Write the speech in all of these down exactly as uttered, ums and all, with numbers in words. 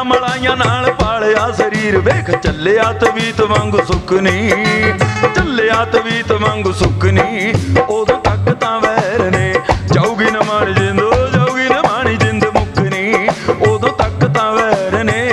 ਮਲਾਈਆਂ ਨਾਲ ਪਾਲਿਆ ਸਰੀਰ ਵੇਖ ਚੱਲਿਆ ਤਵੀਤ ਵਾਂਗੂ ਸੁੱਖ ਨੀ, ਚੱਲਿਆ ਤਵੀਤ ਵਾਂਗੂ ਸੁੱਖ ਨੀ। ਉਦੋਂ ਤੱਕ ਤਾਂ ਵੈਰ ਨੇ ਜਾਊਗੀ ਨਾ ਮਾਣੀ ਜਿੰਦੋ, ਜਾਊਗੀ ਨਾ ਮਾਣੀ ਜਿੰਦ ਮੁੱਕਣੀ, ਉਦੋਂ ਤੱਕ ਤਾਂ ਵੈਰ ਨੇ।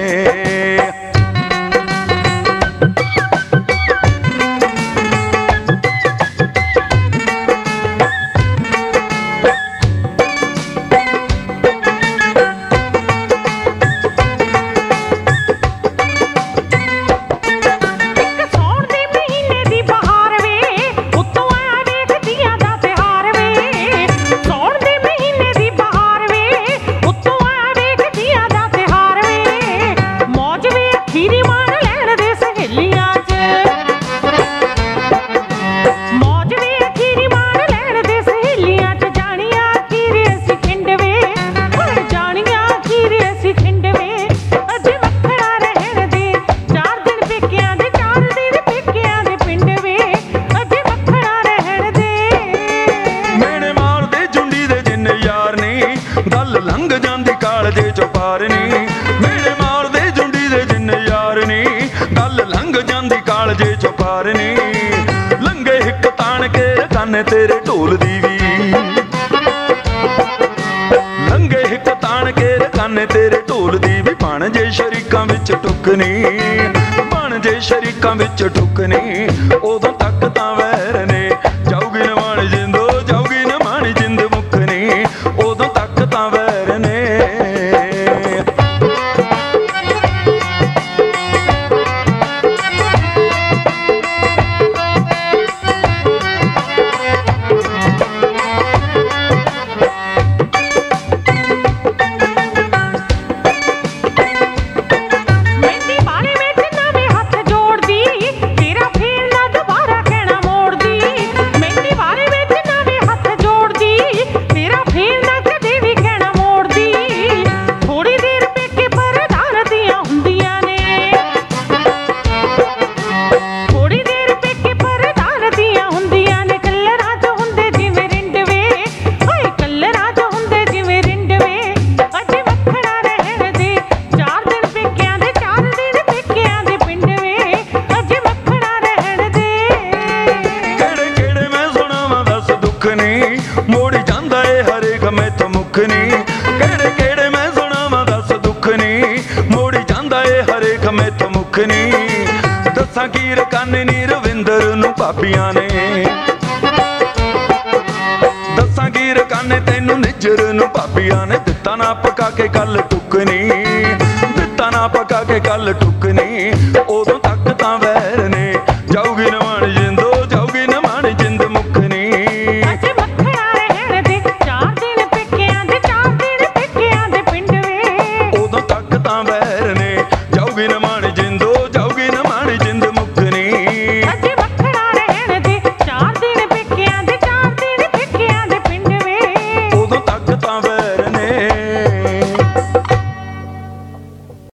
ਗੱਲ ਲੰਘ ਜਾਂਦੀ ਕਾਲਜੇ ਚੋਂ ਪਾਰ ਨੀ, ਮੇਰੇ ਮਾਰਦੇ ਜੁੰਡੀ ਦੇ ਜਿੰਨੇ ਯਾਰ ਨੀ, ਗੱਲ ਲੰਘ ਜਾਂਦੀ ਕਾਲਜੇ ਚੋਂ ਪਾਰ ਨੀ। ਲੰਘੇ ਹਿੱਕ ਤਾਣ ਕੇ ਕੰਨ ਤੇਰੇ ਢੋਲ ਦੀ ਵੀ, ਲੰਘੇ ਹਿੱਕ ਤਾਣ ਕੇ ਕੰਨ ਤੇਰੇ ਢੋਲ ਦੀ ਵੀ। ਬਣ ਜੇ ਸ਼ਰੀਕਾਂ ਵਿੱਚ ਟੁੱਕਣੀ, ਬਣ ਜੇ ਸ਼ਰੀਕਾਂ ਵਿੱਚ ਟੁੱਕਣੀ, ਉਦੋਂ ਤੱਕ ਤਾਂ ਵੈਰ ਨੇ ਜਾਊਗੀ ਨਾ ਮਾਣੀ ਜਿੰਦੋ, ਜਾਊਗੀ ਨਾ ਮਾਣੀ ਜਿੰਦ ਮੁੱਕਣੀ, ਉਦੋਂ ਤੱਕ ਤਾਂ ਵੈਰ ਨੇ। ਮੋੜੀ ਜਾਂਦਾ ਏ ਹਰੇਕ ਮੈਥੋਂ ਮੁੱਖ ਨੀ, ਕਿਹੜੇ ਕਿਹੜੇ ਮੈਂ ਸੁਣਾਵਾਂ ਦੱਸ ਦੁੱਖ ਨੀ, ਮੋੜੀ ਜਾਂਦਾ ਏ ਹਰੇਕ ਮੈਥੋਂ ਮੁੱਖ ਨੀ। ਦੱਸਾਂ ਕੀ ਰਕਾਨੇ ਨੀ ਰਵਿੰਦਰ ਨੂੰ ਭਾਬੀਆਂ ਨੇ, ਦੱਸਾਂ ਕੀ ਰਕਾਨੇ ਤੈਨੂੰ ਨਿੱਜਰ ਨੂੰ ਭਾਬੀਆਂ ਨੇ। ਦਿੱਤਾ ਨਾ ਪਕਾ ਕੇ ਕੱਲ ਟੁੱਕਣੀ, ਦਿੱਤਾ ਨਾ ਪਕਾ ਕੇ ਕੱਲ ਟੁੱਕਣੀ, ਉਦੋਂ